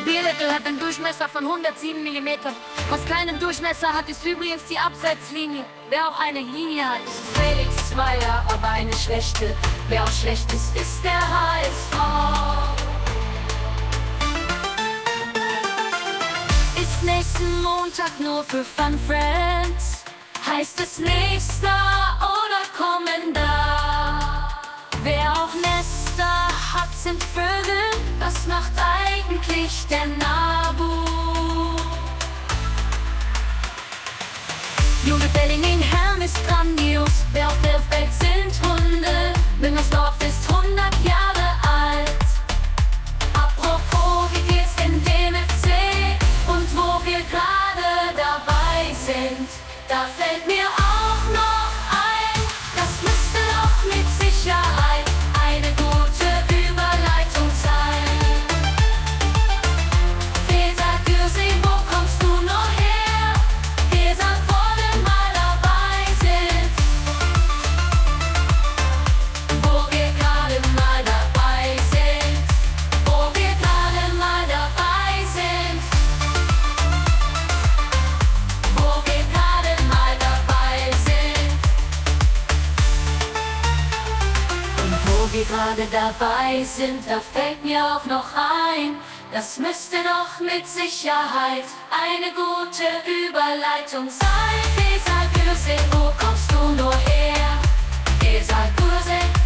Bierdeckel hat einen Durchmesser von 107 mm. Was keinen Durchmesser hat, ist übrigens die Abseitslinie. Wer auch eine Linie hat, ist Felix Zweier, aber eine schlechte. Wer auch schlecht ist, ist der HSV. Ist nächsten Montag nur für Fun Friends. Heißt es nächster oder kommender? Wer auch Nester hat, sind Vögel. Was macht eigentlich der Nabu? Junge Belling Herm ist grandios. Wer auf der Welt sind Hunde. Müngersdorf ist 100 Jahre alt. Apropos, wie geht's in dem FC? Und wo wir gerade dabei sind, da fällt mir auch noch ein, das müsste doch mit Sicherheit eine gute Überleitung sein. Weser Gürsing, wo kommst du noch her? Weser wollen mal dabei sind. Wo wir gerade mal dabei sind. Wo wir gerade mal dabei sind. Wo wir gerade mal dabei sind. Und wo wir gerade dabei sind, da fällt mir auch noch ein, das müsste doch mit Sicherheit eine gute Überleitung sein. Weser Gürsing, wo kommst du nur her? Weser Gürsing.